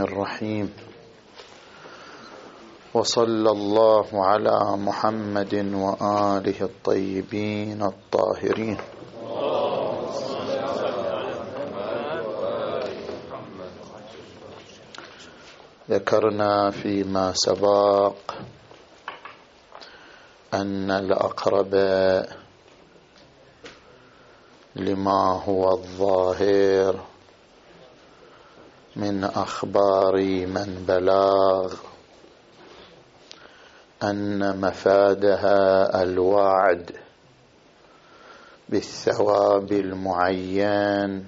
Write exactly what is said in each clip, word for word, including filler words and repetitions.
الرحيم. وصلى الله على محمد وآله الطيبين الطاهرين. ذكرنا فيما سبق أن الأقرب لما هو الظاهر من أخبار من بلغ أن مفادها الوعد بالثواب المعين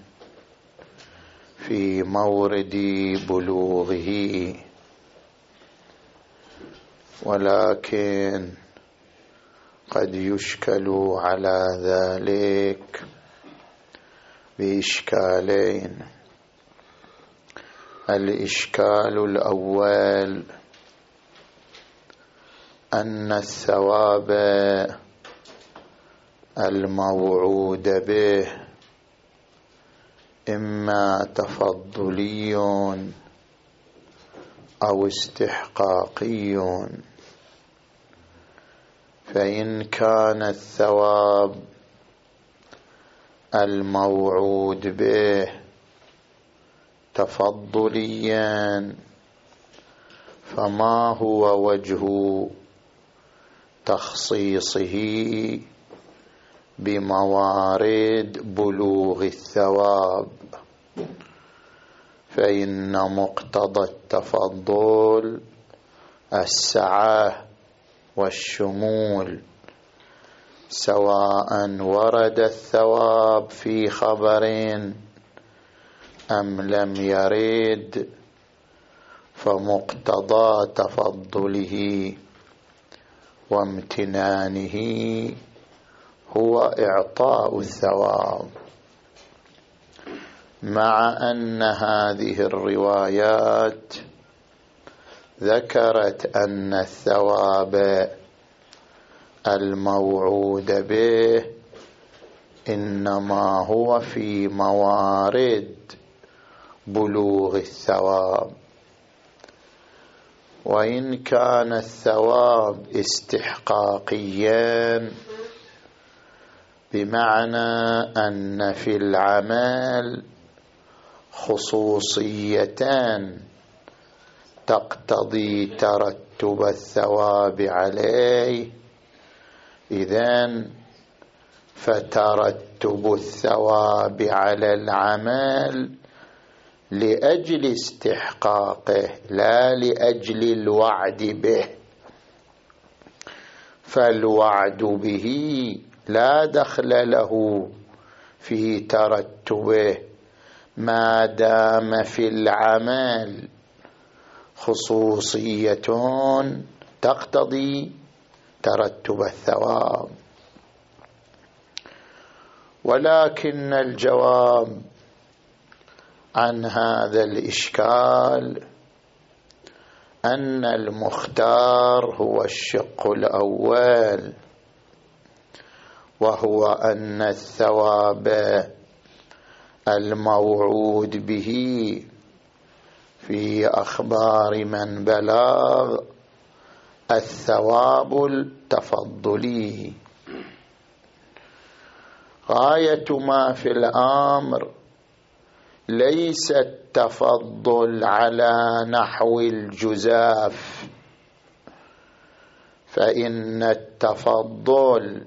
في مورد بلوغه، ولكن قد يشكل على ذلك بإشكالين. الإشكال الأول أن الثواب الموعود به إما تفضلي أو استحقاقي، فإن كان الثواب الموعود به تفضليا فما هو وجه تخصيصه بموارد بلوغ الثواب؟ فإن مقتضى التفضل السعة والشمول، سواء ورد الثواب في خبر أم لم يرد، فمقتضى تفضله وامتنانه هو إعطاء الثواب، مع أن هذه الروايات ذكرت أن الثواب الموعود به إنما هو في موارد بلوغ الثواب. وإن كان الثواب استحقاقيا بمعنى أن في العمل خصوصيتان تقتضي ترتب الثواب عليه، إذن فترتب الثواب على العمل لأجل استحقاقه لا لأجل الوعد به، فالوعد به لا دخل له في ترتبه ما دام في العمل خصوصية تقتضي ترتب الثواب. ولكن الجواب عن هذا الإشكال أن المختار هو الشق الأول، وهو أن الثواب الموعود به في أخبار من بلغ الثواب التفضلي. غاية ما في الأمر ليس التفضل على نحو الجزاف، فإن التفضل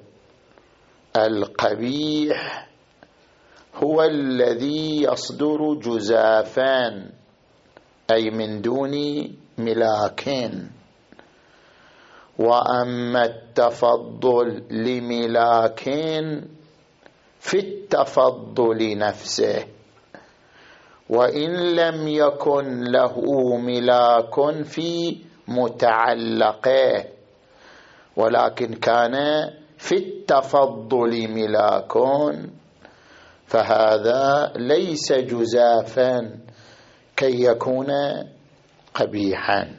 القبيح هو الذي يصدر جزافان، أي من دون ملاكين. وأما التفضل لملاكين في التفضل نفسه، وإن لم يكن له ملاك في متعلقه، ولكن كان في التفضل ملاك، فهذا ليس جزافا كي يكون قبيحا.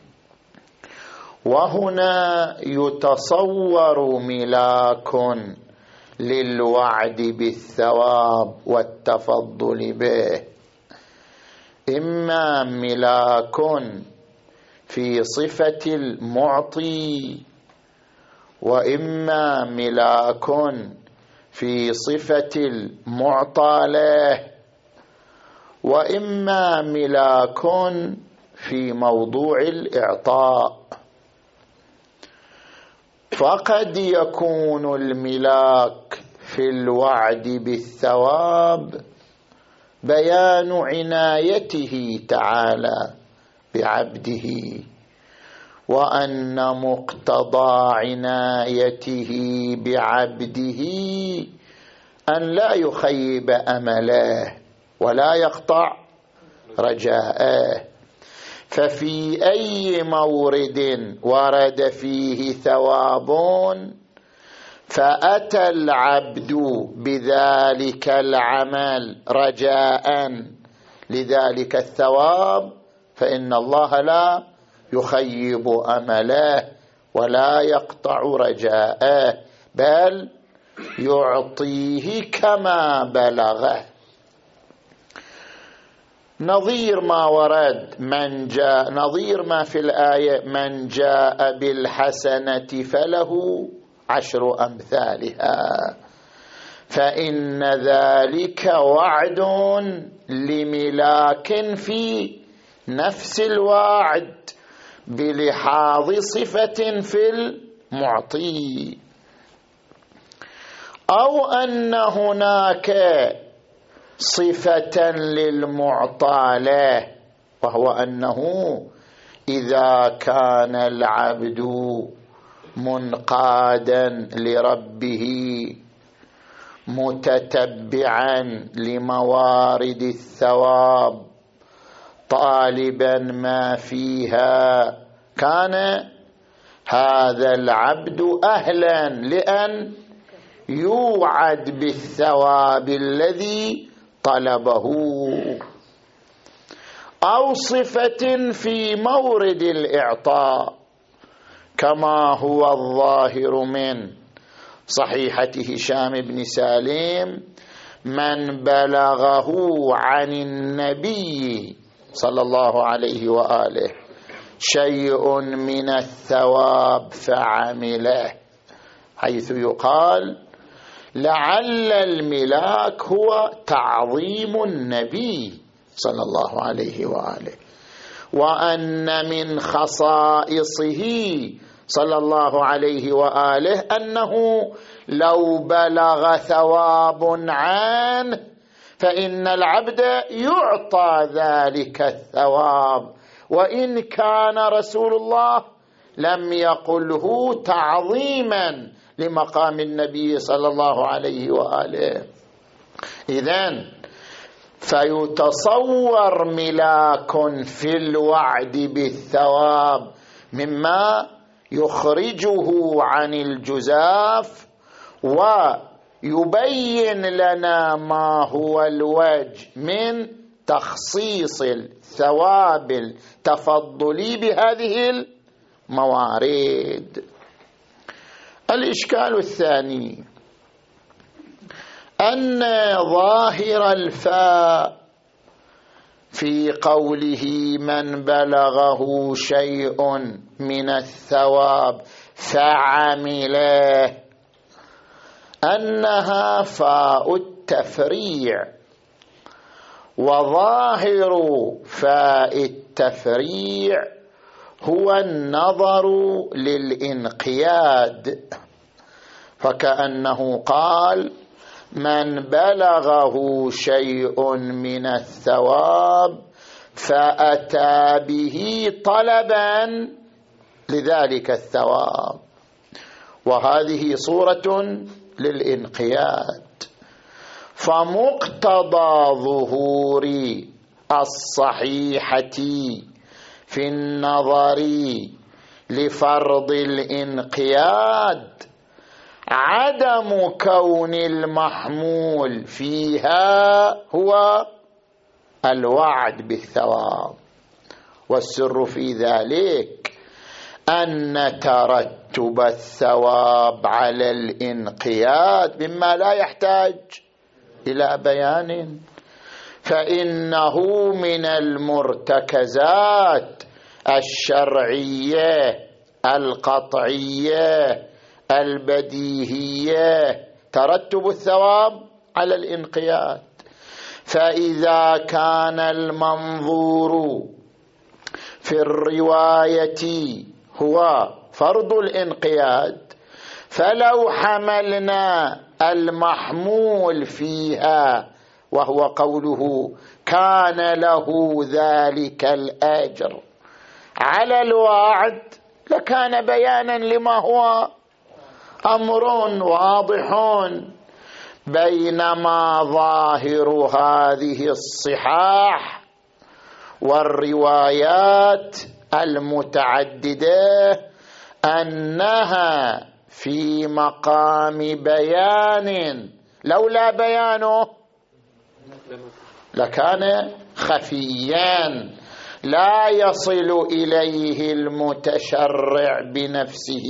وهنا يتصور ملاك للوعد بالثواب والتفضل به، إما ملاك في صفة المعطي، وإما ملاك في صفة المعطى له، وإما ملاك في موضوع الإعطاء. فقد يكون الملاك في الوعد بالثواب بيان عنايته تعالى بعبده، وأن مقتضى عنايته بعبده أن لا يخيب أمله ولا يقطع رجاءه. ففي أي مورد ورد فيه ثواب فأتى العبد بذلك العمل رجاء لذلك الثواب، فإن الله لا يخيب أمله ولا يقطع رجاءه، بل يعطيه كما بلغه. نظير ما ورد من جاء نظير ما في الآية: من جاء بالحسنة فله عشر أمثالها، فإن ذلك وعد لملاك في نفس الوعد بلحاظ صفة في المعطي، أو أن هناك صفة للمعطى له، وهو أنه إذا كان العبد منقادا لربه متتبعا لموارد الثواب طالبا ما فيها، كان هذا العبد أهلا لأن يوعد بالثواب الذي طلبه. أو صفة في مورد الإعطاء كما هو الظاهر من صحيحة هشام بن سالم: من بلغه عن النبي صلى الله عليه وآله شيء من الثواب فعمله، حيث يقال لعل الملاك هو تعظيم النبي صلى الله عليه وآله، وأن من خصائصه صلى الله عليه وآله أنه لو بلغ ثواب عنه فإن العبد يعطى ذلك الثواب، وإن كان رسول الله لم يقله تعظيما لمقام النبي صلى الله عليه وآله. إذن فيتصور ملاك في الوعد بالثواب مما يخرجه عن الجزاف ويبين لنا ما هو الوجه من تخصيص الثواب التفضلي بهذه الموارد. الإشكال الثاني أن ظاهر الفاء في قوله من بلغه شيء من الثواب فعمله أنها فاء التفريع، وظاهر فاء التفريع هو النظر للإنقياد، فكأنه قال من بلغه شيء من الثواب فأتى به طلبا لذلك الثواب، وهذه صورة للإنقياد. فمقتضى ظهور الصحيحة في النظر لفرض الإنقياد عدم كون المحمول فيها هو الوعد بالثواب، والسر في ذلك أن ترتب الثواب على الإنقياد مما لا يحتاج إلى بيان، فإنه من المرتكزات الشرعية القطعية البديهية ترتب الثواب على الانقياد. فإذا كان المنظور في الرواية هو فرض الانقياد، فلو حملنا المحمول فيها وهو قوله كان له ذلك الأجر على الوعد، لكان بيانا لما هو أمر واضح. بينما ظاهر هذه الصحاح والروايات المتعددة أنها في مقام بيان، لولا بيانه لكان خفيا لا يصل إليه المتشرع بنفسه.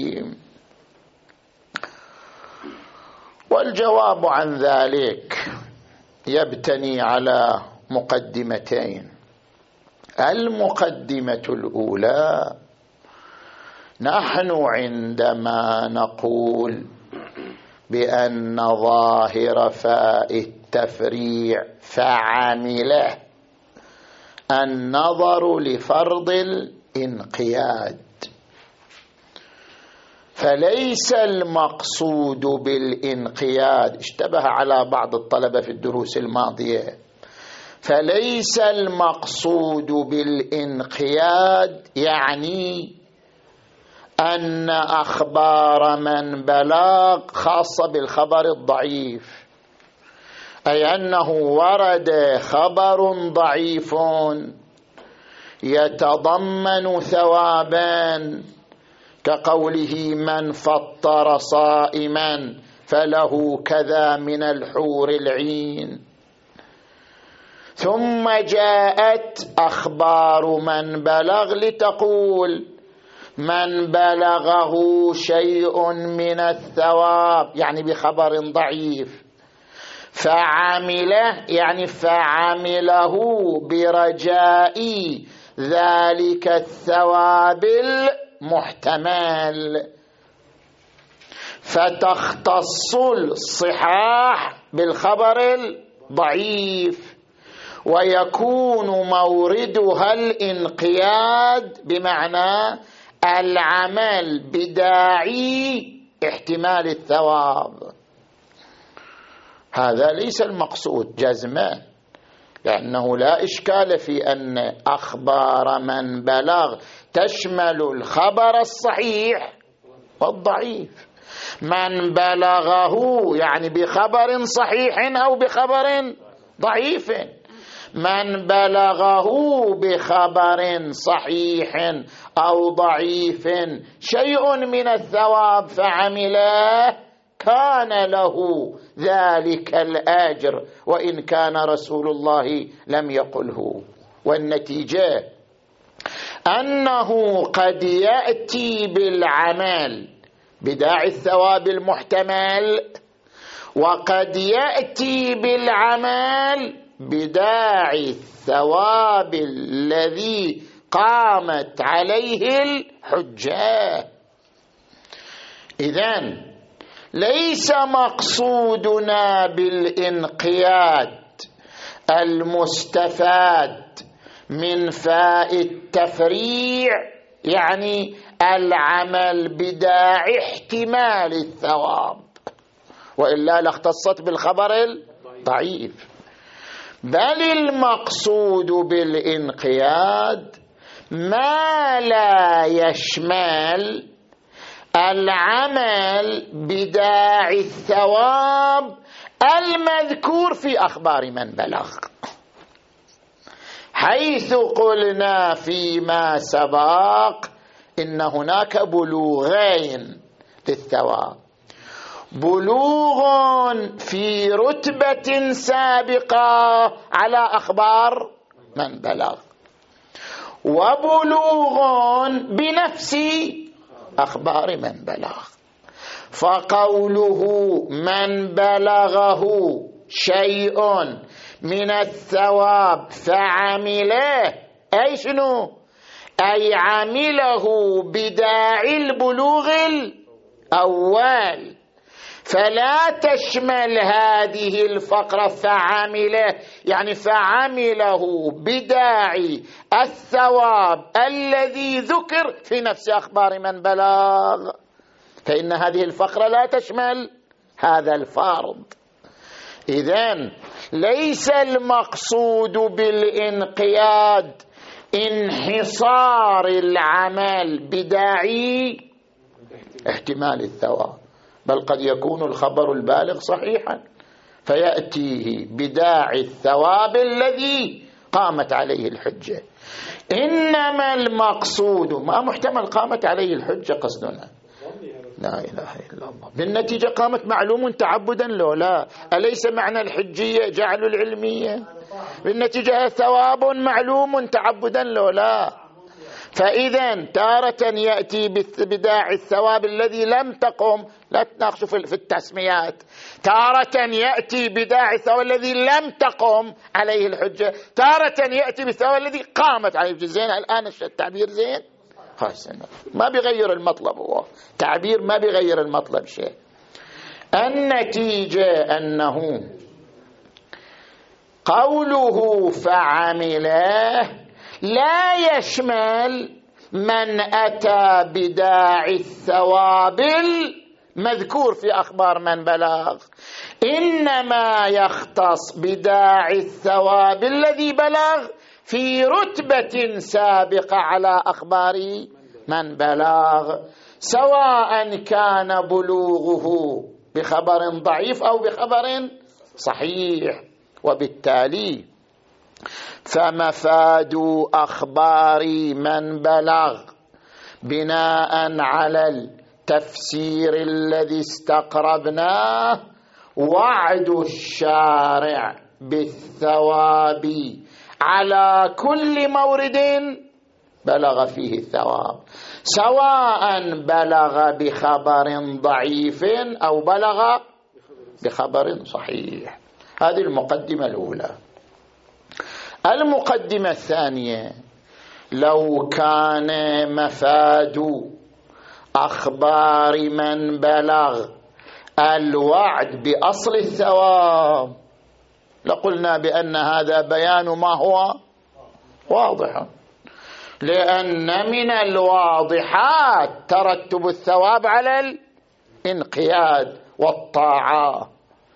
والجواب عن ذلك يبتني على مقدمتين. المقدمة الأولى: نحن عندما نقول بأن ظاهر فاء التفريع فعمله النظر لفرض الانقياد، فليس المقصود بالانقياد، اشتبه على بعض الطلبة في الدروس الماضية، فليس المقصود بالانقياد يعني أن أخبار من بلغ خاصة بالخبر الضعيف، أي أنه ورد خبر ضعيف يتضمن ثوابا كقوله من فطر صائما فله كذا من الحور العين، ثم جاءت أخبار من بلغ لتقول من بلغه شيء من الثواب يعني بخبر ضعيف، فعمله يعني فعمله برجاء ذلك الثواب المحتمل، فتختص الصحاح بالخبر الضعيف ويكون موردها الانقياد بمعنى العمل بداعي احتمال الثواب. هذا ليس المقصود جزما، لأنه لا إشكال في أن أخبار من بلغ تشمل الخبر الصحيح والضعيف. من بلغه يعني بخبر صحيح أو بخبر ضعيف، من بلغه بخبر صحيح أو ضعيف شيء من الثواب فعمله كان له ذلك الأجر وإن كان رسول الله لم يقله. والنتيجة أنه قد يأتي بالعمل بداعي الثواب المحتمل، وقد يأتي بالعمل بداعي الثواب الذي قامت عليه الحجة. إذن ليس مقصودنا بالانقياد المستفاد من فاء التفريع يعني العمل بداعي احتمال الثواب، وإلا لاختصت بالخبر الضعيف، بل المقصود بالانقياد ما لا يشمل العمل بداعي الثواب المذكور في أخبار من بلغ، حيث قلنا فيما سبق إن هناك بلوغين للثواب: بلوغ في رتبة سابقة على أخبار من بلغ، وبلوغ بنفس أخبار من بلغ. فقوله من بلغه شيء من الثواب فعمله، أي شنو؟ أي عمله بداعي البلوغ الأول، فلا تشمل هذه الفقرة فعمله يعني فعمله بداعي الثواب الذي ذكر في نفس أخبار من بلغ، فإن هذه الفقرة لا تشمل هذا الفرض. إذن ليس المقصود بالانقياد انحصار العمل بداعي احتمال الثواب، بل قد يكون الخبر البالغ صحيحا فيأتيه بداعي الثواب الذي قامت عليه الحجة. إنما المقصود ما محتمل قامت عليه الحجة قصدنا، لا إله إلا الله، بالنتيجة قامت معلوم تعبدا لو لا، أليس معنى الحجية جعل العلمية؟ بالنتيجة ثواب معلوم تعبدا لو لا. فإذا تارة يأتي بداعي الثواب الذي لم تقم، لا تناقشوا في التسميات، تارة يأتي بداعي الثواب الذي لم تقم عليه الحجة، تارة يأتي بالثواب الذي قامت عليه الحجة. زين الآن التعبير زين خلاص، ما بيغير المطلب، هو تعبير ما بيغير المطلب شيء. النتيجة أنه قوله فعمله لا يشمل من أتى بداعي الثواب المذكور في أخبار من بلغ، إنما يختص بداعي الثواب الذي بلغ في رتبة سابقة على أخبار من بلغ، سواء كان بلوغه بخبر ضعيف أو بخبر صحيح. وبالتالي فمفاد أخبار من بلغ بناء على التفسير الذي استقربناه وعد الشارع بالثواب على كل مورد بلغ فيه الثواب، سواء بلغ بخبر ضعيف أو بلغ بخبر صحيح. هذه المقدمة الأولى. المقدمة الثانية: لو كان مفاد أخبار من بلغ الوعد بأصل الثواب لقلنا بأن هذا بيان ما هو واضح، لأن من الواضحات ترتب الثواب على الانقياد والطاعة،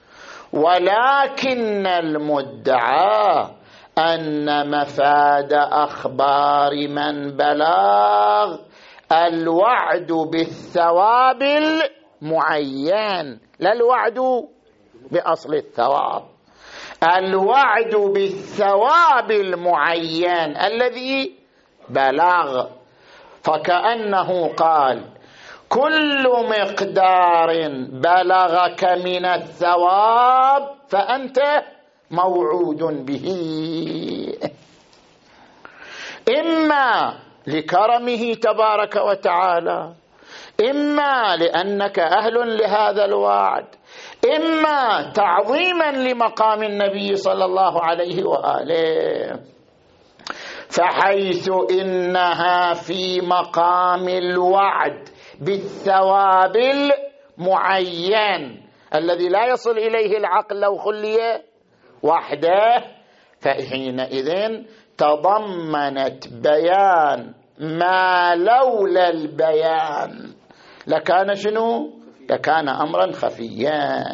ولكن المدعى أن مفاد أخبار من بلغ الوعد بالثواب المعين، لا الوعد بأصل الثواب، الوعد بالثواب المعين الذي بلغ. فكأنه قال: كل مقدار بلغك من الثواب فأنت موعود به، إما لكرمه تبارك وتعالى، إما لأنك أهل لهذا الوعد، إما تعظيما لمقام النبي صلى الله عليه وآله. فحيث إنها في مقام الوعد بالثواب المعين الذي لا يصل إليه العقل لو خلي وحده، فحينئذ تضمنت بيان ما لولا البيان لكان شنو؟ لكان أمرا خفيا.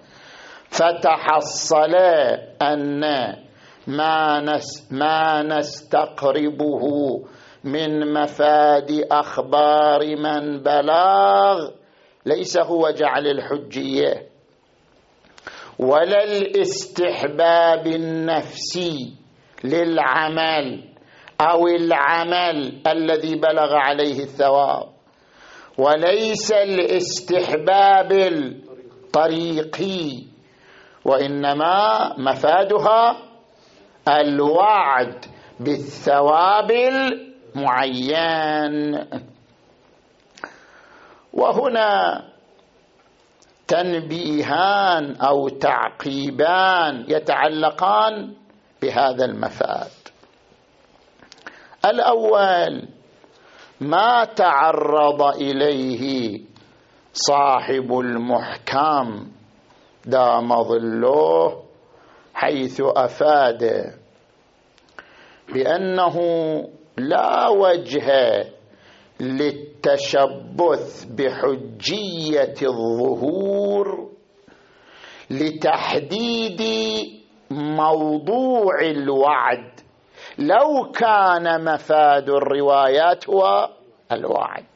فتحصل أن ما, نس ما نستقربه من مفاد أخبار من بلغ ليس هو جعل الحجية ولا الاستحباب النفسي للعمل أو العمل الذي بلغ عليه الثواب، وليس الاستحباب الطريقي، وإنما مفادها الوعد بالثواب المعين. وهنا تنبيهان أو تعقيبان يتعلقان بهذا المفاد. الأول ما تعرض إليه صاحب المحكم دام ظله، حيث أفاد بأنه لا وجه للتشبث بحجية الظهور لتحديد موضوع الوعد، لو كان مفاد الروايات هو الوعد،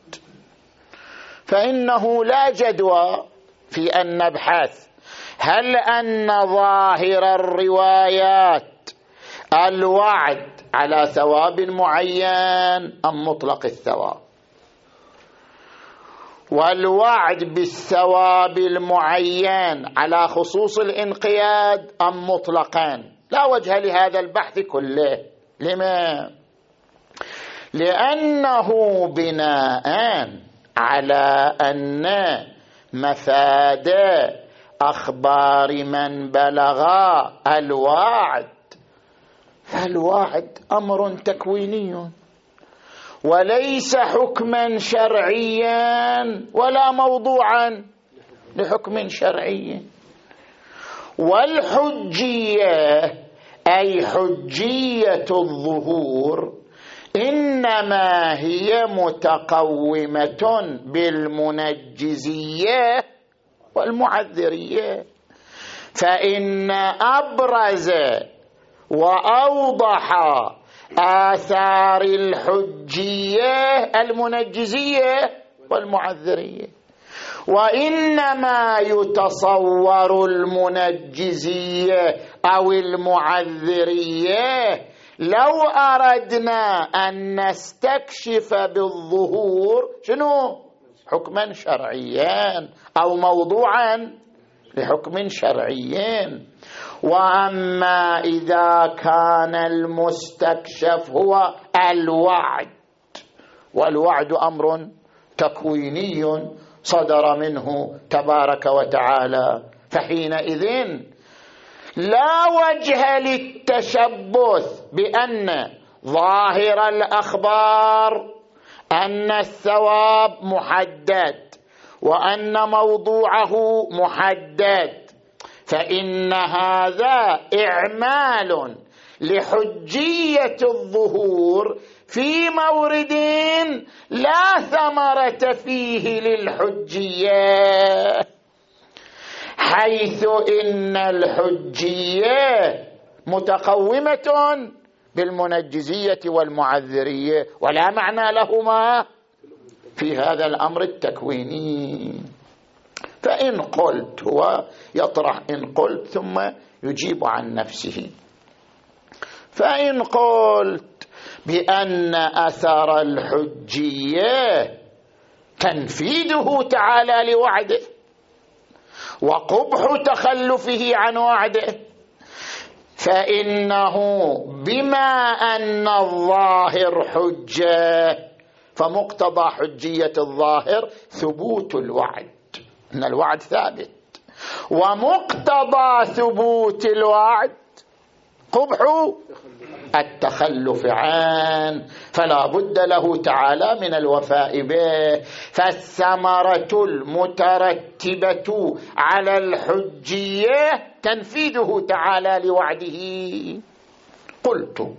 فإنه لا جدوى في أن نبحث هل أن ظاهر الروايات الوعد على ثواب معين أم مطلق الثواب، والوعد بالثواب المعين على خصوص الانقياد أم مطلقا. لا وجه لهذا البحث كله. لما؟ لأنه بناء على أن مفاد أخبار من بلغ الوعد، فالوعد أمر تكويني وليس حكما شرعيا ولا موضوعا لحكم شرعي. والحجية أي حجية الظهور إنما هي متقومة بالمنجزية والمعذرية، فإن أبرز وأوضح آثار الحجية المنجزية والمعذرية، وإنما يتصور المنجزية أو المعذرية لو أردنا أن نستكشف بالظهور شنو؟ حكما شرعيا أو موضوعا لحكم شرعي. وأما إذا كان المستكشف هو الوعد، والوعد أمر تكويني صدر منه تبارك وتعالى، فحينئذ لا وجه للتشبث بأن ظاهر الأخبار أن الثواب محدد وأن موضوعه محدد، فإن هذا إعمال لحجية الظهور في مورد لا ثمرة فيه للحجية، حيث إن الحجية متقومة بالمنجزية والمعذرية ولا معنى لهما في هذا الأمر التكويني. فإن قلت، هو يطرح إن قلت ثم يجيب عن نفسه، فإن قلت بأن أثر الحجية تنفيذه تعالى لوعده وقبح تخلفه عن وعده، فإنه بما أن الظاهر حجة فمقتضى حجية الظاهر ثبوت الوعد، أن الوعد ثابت، ومقتضى ثبوت الوعد قبح التخلف عنه، فلا بد له تعالى من الوفاء به. فالثمرة المترتبة على الحجية تنفيذه تعالى لوعده. قلت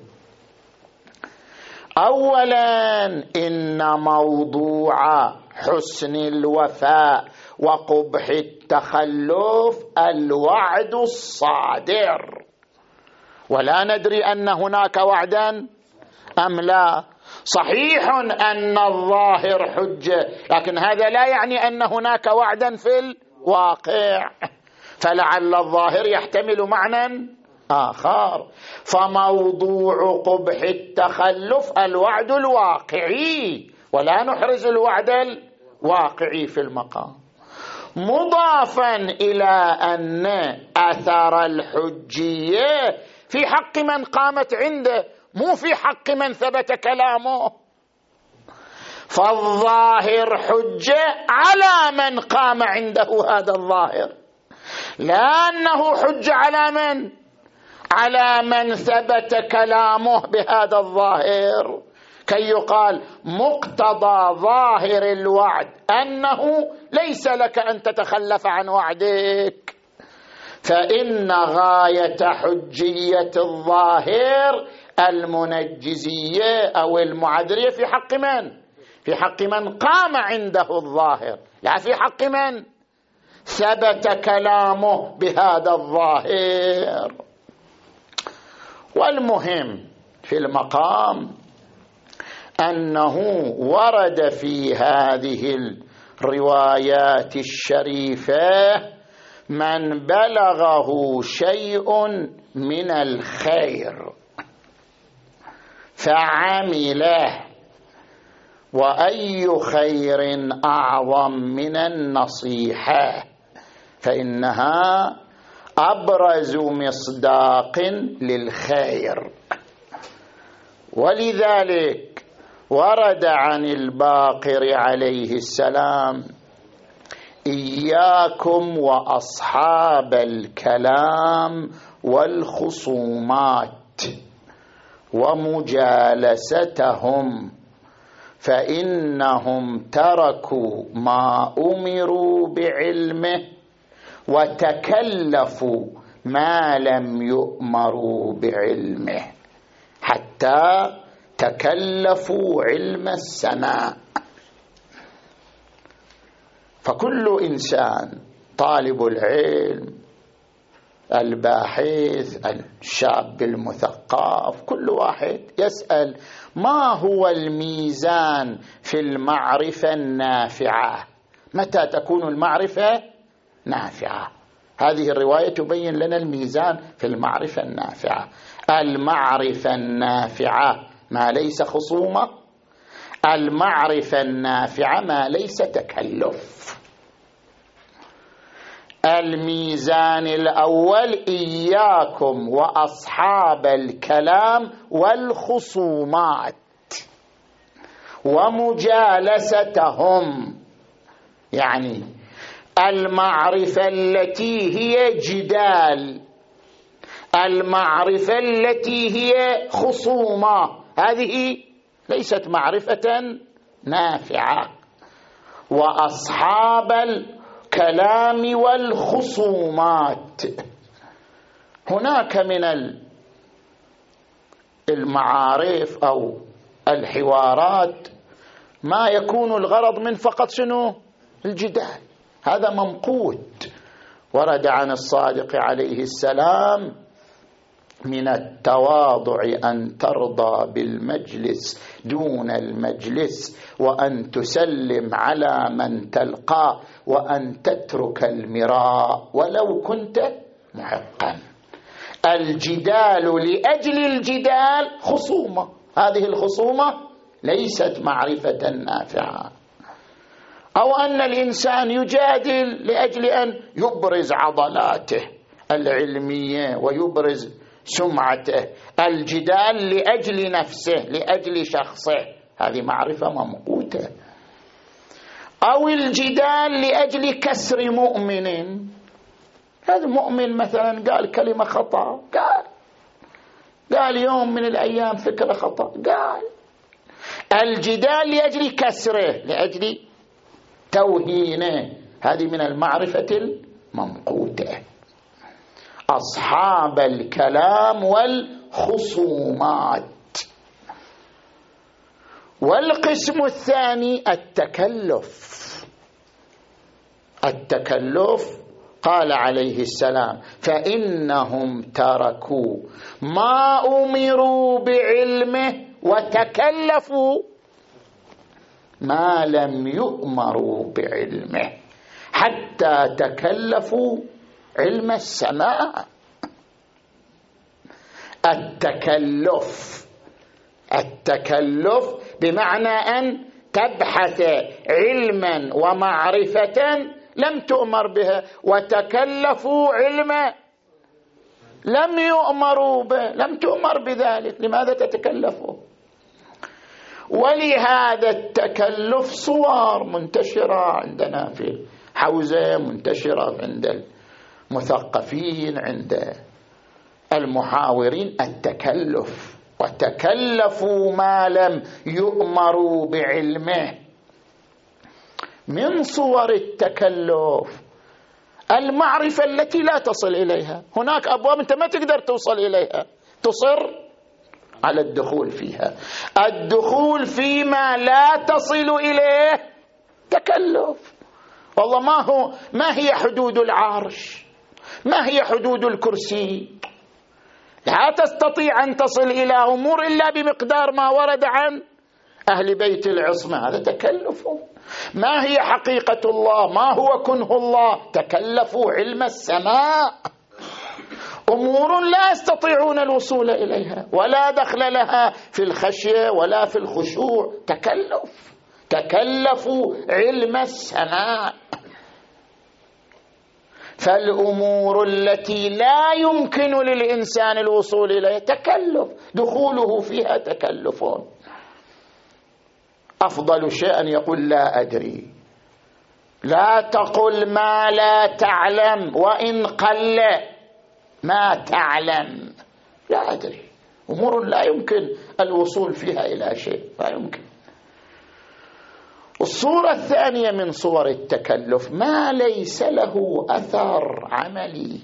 أولا إن موضوع حسن الوفاء وقبح التخلف الوعد الصادر، ولا ندري أن هناك وعدا أم لا. صحيح أن الظاهر حجة، لكن هذا لا يعني أن هناك وعدا في الواقع، فلعل الظاهر يحتمل معنى آخر. فموضوع قبح التخلف الوعد الواقعي، ولا نحرز الوعد الواقعي في المقام، مضافا إلى أن أثر الحجية في حق من قامت عنده، مو في حق من ثبت كلامه. فالظاهر حجة على من قام عنده هذا الظاهر، لا أنه حجة على من؟ على من ثبت كلامه بهذا الظاهر، كي يقال مقتضى ظاهر الوعد أنه ليس لك أن تتخلف عن وعدك. فإن غاية حجية الظاهر المنجزية أو المعذرية في حق من؟ في حق من قام عنده الظاهر، لا في حق من ثبت كلامه بهذا الظاهر. والمهم في المقام أنه ورد في هذه الروايات الشريفة من بلغه شيء من الخير فعمله، وأي خير أعظم من النصيحة، فإنها أبرز مصداق للخير. ولذلك ورد عن الباقر عليه السلام: إياكم وأصحاب الكلام والخصومات ومجالستهم، فإنهم تركوا ما أمروا بعلمه وتكلفوا ما لم يؤمروا بعلمه، حتى تكلفوا علم السماء. فكل إنسان، طالب العلم، الباحث، الشاب المثقف، كل واحد يسأل ما هو الميزان في المعرفة النافعة؟ متى تكون المعرفة نافعة؟ هذه الرواية تبين لنا الميزان في المعرفة النافعة. المعرفة النافعة ما ليس خصومة، المعرفة النافعة ما ليس تكلف. الميزان الأول: إياكم وأصحاب الكلام والخصومات ومجالستهم، يعني المعرفة التي هي جدال، المعرفة التي هي خصومة، هذه ليست معرفة نافعة. وأصحاب الكلام والخصومات، هناك من المعارف أو الحوارات ما يكون الغرض من فقط شنو؟ الجدال، هذا ممقوت. ورد عن الصادق عليه السلام: من التواضع أن ترضى بالمجلس دون المجلس، وأن تسلم على من تلقى، وأن تترك المراء ولو كنت محقا. الجدال لأجل الجدال خصومة، هذه الخصومة ليست معرفة نافعة. أو أن الإنسان يجادل لأجل أن يبرز عضلاته العلمية ويبرز سمعته، الجدال لأجل نفسه لأجل شخصه، هذه معرفة ممقوتة. أو الجدال لأجل كسر مؤمن، هذا مؤمن مثلا قال كلمة خطأ، قال قال يوم من الأيام فكرة خطأ، قال. الجدال لأجل كسره، لأجل توهينه، هذه من المعرفة الممقوتة. أصحاب الكلام والخصومات. والقسم الثاني التكلف. التكلف قال عليه السلام: فإنهم تركوا ما أمروا بعلمه وتكلفوا ما لم يؤمروا بعلمه، حتى تكلفوا علم السماء. التكلف التكلف بمعنى أن تبحث علما ومعرفة لم تؤمر بها، وتكلفوا علما لم يؤمروا به، لم تؤمر بذلك، لماذا تتكلفوا؟ ولهذا التكلف صور منتشرة عندنا في حوزة، منتشرة عند المثقفين، عند المحاورين، التكلف. وتكلفوا ما لم يؤمروا بعلمه. من صور التكلف المعرفة التي لا تصل إليها. هناك أبواب أنت ما تقدر توصل إليها، تصر على الدخول فيها. الدخول فيما لا تصل إليه تكلف. والله ما هو ما هي حدود العرش، ما هي حدود الكرسي؟ لا تستطيع أن تصل إلى أمور إلا بمقدار ما ورد عن أهل بيت العصمة، هذا تكلف. ما هي حقيقة الله؟ ما هو كنه الله؟ تكلفوا علم السماء. أمور لا يستطيعون الوصول إليها ولا دخل لها في الخشية ولا في الخشوع، تكلف. تكلفوا علم السماء. فالأمور التي لا يمكن للإنسان الوصول إليها تكلف، دخوله فيها تكلف. أفضل شيء أن يقول لا أدري. لا تقل ما لا تعلم، وإن قل ما تعلم. لا أدري، أمور لا يمكن الوصول فيها إلى شيء، لا يمكن. الصورة الثانية من صور التكلف ما ليس له أثر عملي.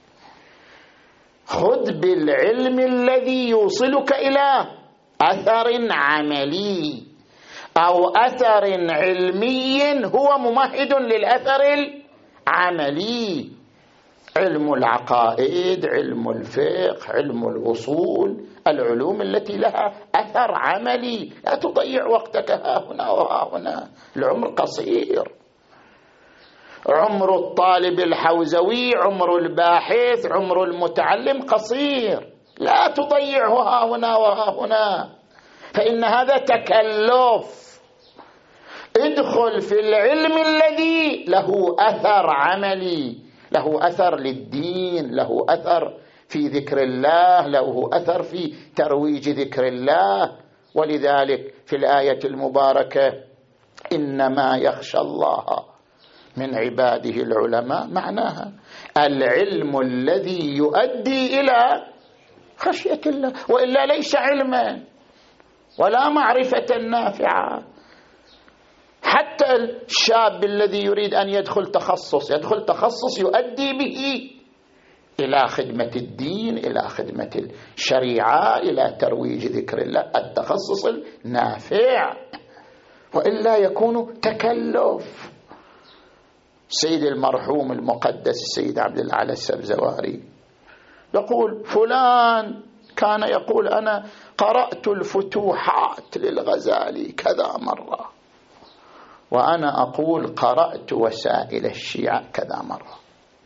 خذ بالعلم الذي يوصلك إلى أثر عملي أو أثر علمي هو ممهد للأثر العملي. علم العقائد، علم الفقه، علم الأصول، العلوم التي لها أثر عملي. لا تضيع وقتك ها هنا وها هنا، العمر قصير. عمر الطالب الحوزوي، عمر الباحث، عمر المتعلم قصير. لا تضيعه ها هنا وها هنا، فإن هذا تكلف. ادخل في العلم الذي له أثر عملي، له أثر للدين، له أثر في ذكر الله، له أثر في ترويج ذكر الله. ولذلك في الآية المباركة إنما يخشى الله من عباده العلماء، معناها العلم الذي يؤدي إلى خشية الله، وإلا ليس علما ولا معرفة نافعة. حتى الشاب الذي يريد أن يدخل تخصص، يدخل تخصص يؤدي به إلى خدمة الدين، إلى خدمة الشريعة، إلى ترويج ذكر الله، التخصص النافع، وإلا يكون تكلف. السيد المرحوم المقدس السيد عبد الأعلى السبزواري يقول فلان كان يقول أنا قرأت الفتوحات للغزالي كذا مرة، وأنا أقول قرأت وسائل الشيعة كذا مرة.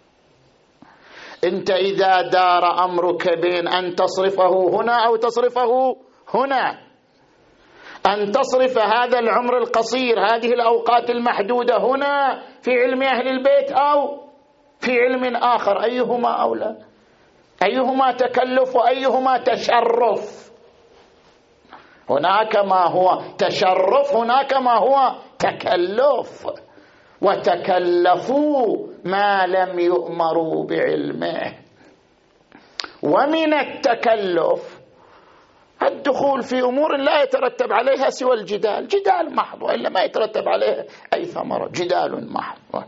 أنت إذا دار أمرك بين أن تصرفه هنا أو تصرفه هنا، أن تصرف هذا العمر القصير، هذه الأوقات المحدودة هنا في علم أهل البيت أو في علم آخر، أيهما أولى؟ أيهما تكلف وأيهما تشرف؟ هناك ما هو تشرف، هناك ما هو تكلف. وتكلفوا ما لم يؤمروا بعلمه. ومن التكلف الدخول في أمور لا يترتب عليها سوى الجدال، جدال محض، وإلا ما يترتب عليها أي ثمرة، جدال محض.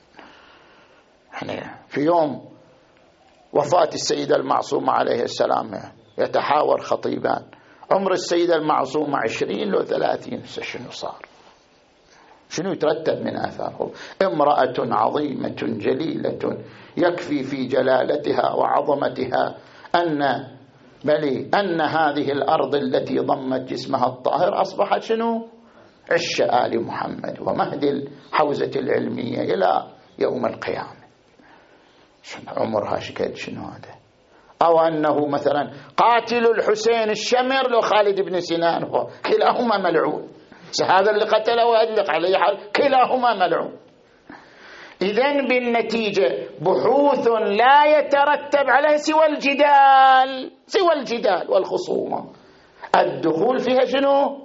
يعني في يوم وفاة السيدة المعصومة عليه السلام يتحاور خطيبان، عمر السيدة المعصومة عشرين لو ثلاثين، شنو صار؟ شنو يترتب من آثاره؟ امرأة عظيمة جليلة يكفي في جلالتها وعظمتها أن بل أن هذه الأرض التي ضمت جسمها الطاهر أصبحت شنو؟ عش آل محمد ومهد الحوزة العلمية إلى يوم القيامة. شنو عمرها شكل شنو هذا؟ أو أنه مثلا قاتل الحسين الشمر لو خالد بن سنان، هو كلاهما ملعون، هذا اللي قتله وأدلق عليه حال، كلاهما ملعون. إذن بالنتيجة بحوث لا يترتب عليها سوى الجدال، سوى الجدال والخصومة، الدخول فيها شنو؟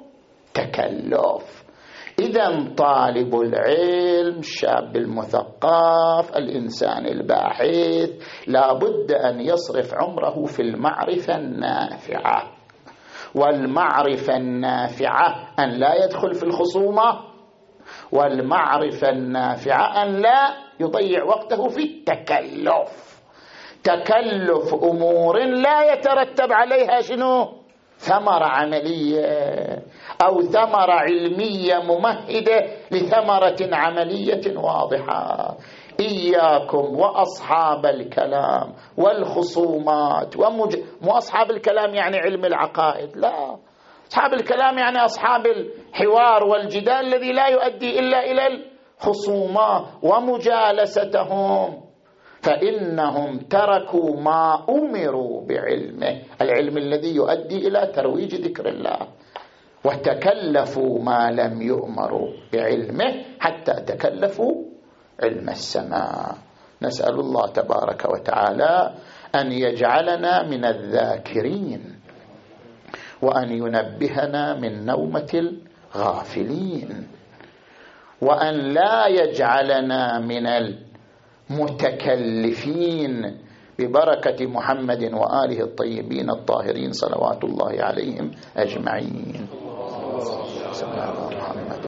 تكلف. إذن طالب العلم، الشاب المثقف، الإنسان الباحث لا بد أن يصرف عمره في المعرفة النافعة، والمعرفة النافعة أن لا يدخل في الخصومة، والمعرفة النافعة أن لا يضيع وقته في التكلف. تكلف أمور لا يترتب عليها شنو؟ ثمرة عملية أو ثمرة علمية ممهدة لثمرة عملية واضحة. إياكم وأصحاب الكلام والخصومات ومج... مو أصحاب الكلام يعني علم العقائد، لا، أصحاب الكلام يعني أصحاب الحوار والجدال الذي لا يؤدي إلا إلى الخصومات ومجالستهم، فإنهم تركوا ما أمروا بعلمه، العلم الذي يؤدي إلى ترويج ذكر الله، وتكلفوا ما لم يؤمروا بعلمه حتى تكلفوا علم السماء. نسأل الله تبارك وتعالى أن يجعلنا من الذاكرين، وأن ينبهنا من نومة الغافلين، وأن لا يجعلنا من المتكلفين، ببركة محمد وآله الطيبين الطاهرين صلوات الله عليهم أجمعين.